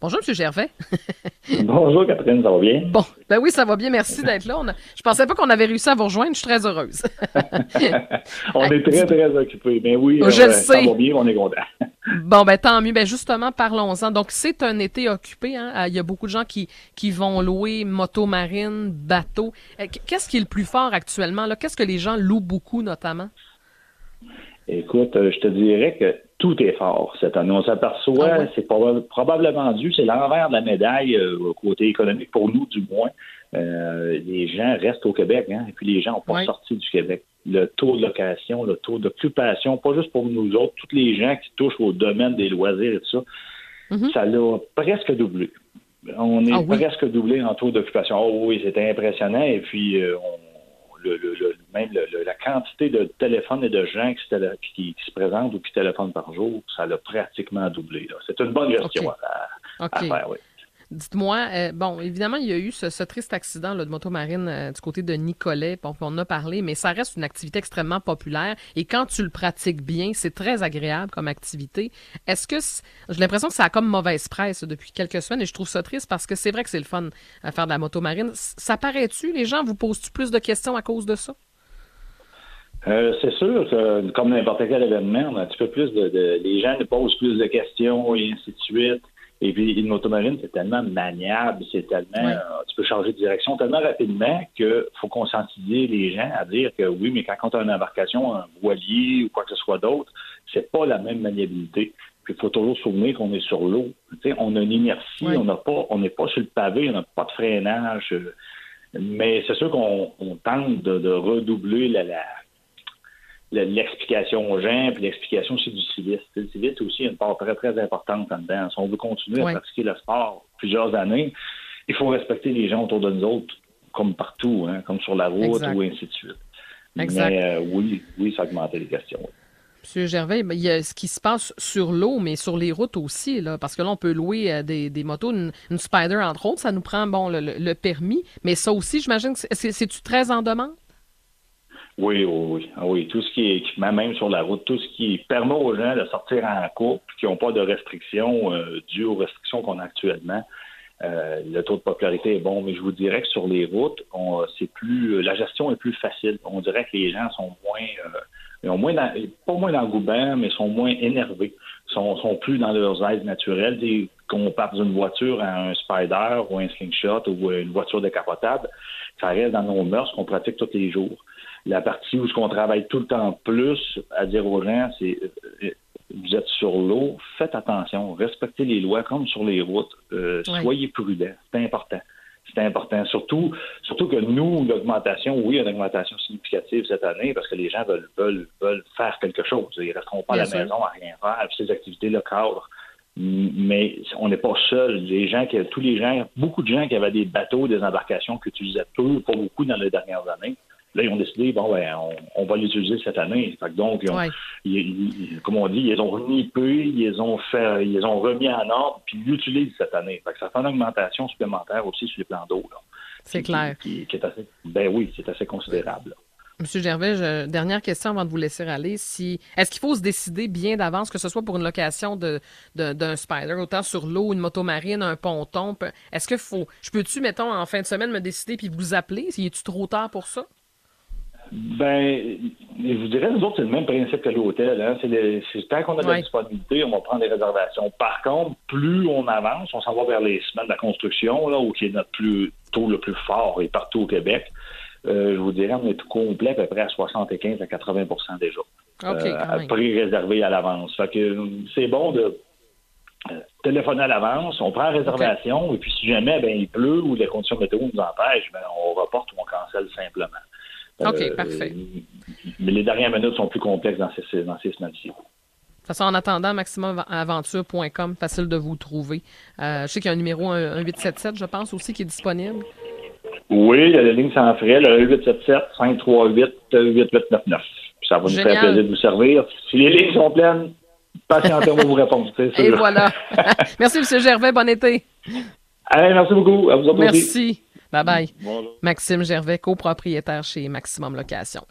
Bonjour, M. Gervais. Bonjour Catherine, ça va bien? Bon, ben oui, ça va bien, merci d'être là. Je pensais pas qu'on avait réussi à vous rejoindre, je suis très heureuse. On est très, très occupés, mais oui, je le ça sais. va bien, on est content. Bon, ben tant mieux. Ben justement, parlons-en. Donc, c'est un été occupé, hein? Il y a beaucoup de gens qui vont louer moto marine, bateau. Qu'est-ce qui est le plus fort actuellement, là? Qu'est-ce que les gens louent beaucoup, notamment? Écoute, je te dirais que tout est fort cette année. On s'aperçoit, c'est probablement dû, c'est l'envers de la médaille, côté économique, pour nous du moins. Les gens restent au Québec, hein, et puis les gens n'ont pas sorti du Québec. Le taux de location, le taux d'occupation, pas juste pour nous autres, tous les gens qui touchent au domaine des loisirs et tout ça, ça l'a presque doublé. On est presque doublé en taux d'occupation. Oh oui, c'était impressionnant, et puis la quantité de téléphones et de gens qui se présentent ou qui téléphonent par jour, ça l'a pratiquement doublé. Là. C'est une bonne gestion à faire, oui. Dites-moi, bon, évidemment, il y a eu ce triste accident là, de motomarine du côté de Nicolet, bon, on en a parlé, mais ça reste une activité extrêmement populaire et quand tu le pratiques bien, c'est très agréable comme activité. Est-ce que, j'ai l'impression que ça a comme mauvaise presse depuis quelques semaines et je trouve ça triste parce que c'est vrai que c'est le fun à faire de la motomarine. Ça paraît-tu? Les gens vous posent-tu plus de questions à cause de ça? C'est sûr que, comme n'importe quel événement, on a un petit peu plus les gens nous posent plus de questions et ainsi de suite. Et puis, une motomarine, c'est tellement maniable, c'est tellement, tu peux changer de direction tellement rapidement qu'il faut conscientiser les gens à dire que oui, mais quand on a une embarcation, un voilier ou quoi que ce soit d'autre, c'est pas la même maniabilité. Puis, il faut toujours se souvenir qu'on est sur l'eau. Tu sais, on a une inertie, on n'est pas sur le pavé, on n'a pas de freinage. Mais c'est sûr qu'on tente de redoubler l'explication aux gens, puis l'explication aussi du civisme. Le civisme aussi a une part très, très importante là-dedans. Si on veut continuer à pratiquer le sport plusieurs années, il faut respecter les gens autour de nous autres, comme partout, hein, comme sur la route ou ainsi de suite. Exact. Mais oui, ça a augmenté les questions. Oui. Monsieur Gervais, il y a ce qui se passe sur l'eau, mais sur les routes aussi, là, parce que là, on peut louer des motos, une Spider, entre autres, ça nous prend, le permis, mais ça aussi, j'imagine, c'est-tu très en demande? Oui. Tout ce qui est équipement, même sur la route, tout ce qui permet aux gens de sortir en couple, qui n'ont pas de restrictions dues aux restrictions qu'on a actuellement. Le taux de popularité est bon, mais je vous dirais que sur les routes, la gestion est plus facile. On dirait que les gens sont pas moins d'engouement, mais sont moins énervés, sont plus dans leurs aides naturelles. Qu'on parte d'une voiture à un Spider ou un Slingshot ou une voiture décapotable, ça reste dans nos mœurs qu'on pratique tous les jours. La partie où on travaille tout le temps plus à dire aux gens, c'est vous êtes sur l'eau, faites attention, respectez les lois comme sur les routes, soyez prudents, c'est important. C'est important. Surtout que nous, l'augmentation, oui, il y a une augmentation significative cette année parce que les gens veulent faire quelque chose. Ils ne resteront pas à la maison à rien faire, puis ces activités-là cadrent. Mais on n'est pas seul. Beaucoup de gens qui avaient des bateaux, des embarcations qu'ils utilisaient peu, pas beaucoup dans les dernières années. Là, ils ont décidé, on va l'utiliser cette année. Fait que donc, comme on dit, ils ont renippé, ils ont remis en ordre, puis ils l'utilisent cette année. Fait que ça fait une augmentation supplémentaire aussi sur les plans d'eau. Là. C'est clair. Qui est assez, c'est assez considérable. Là. Monsieur Gervais, dernière question avant de vous laisser aller. Est-ce qu'il faut se décider bien d'avance, que ce soit pour une location d'un Spider, autant sur l'eau, une motomarine, un ponton? Je peux-tu, mettons, en fin de semaine, me décider puis vous appeler? Est-tu trop tard pour ça? Je vous dirais, nous autres, c'est le même principe que l'hôtel. Hein. C'est tant qu'on a de la disponibilité, on va prendre des réservations. Par contre, plus on avance, on s'en va vers les semaines de la construction, là, où qui est notre taux le plus fort et partout au Québec. Je vous dirais, on est tout complet à peu près à 75 à 80 déjà. À prix réservé à l'avance. Fait que c'est bon de téléphoner à l'avance, on prend la réservation, et puis si jamais il pleut ou les conditions météo nous empêchent, on reporte ou on cancelle simplement. OK, parfait. Mais les dernières minutes sont plus complexes dans ces semaines-ci. De toute façon, en attendant, maximumaventure.com, facile de vous trouver. Je sais qu'il y a un numéro, un 877, je pense, aussi, qui est disponible. Oui, il y a la ligne sans frais, le 877-538-8899. Ça va nous faire plaisir de vous servir. Si les lignes sont pleines, patientez, on va vous répondre. Et voilà. Merci, M. Gervais. Bon été. Allez, merci beaucoup. À vous autres aussi. Merci. Bye-bye. Bonjour. Maxime Gervais, copropriétaire chez Maximum Location.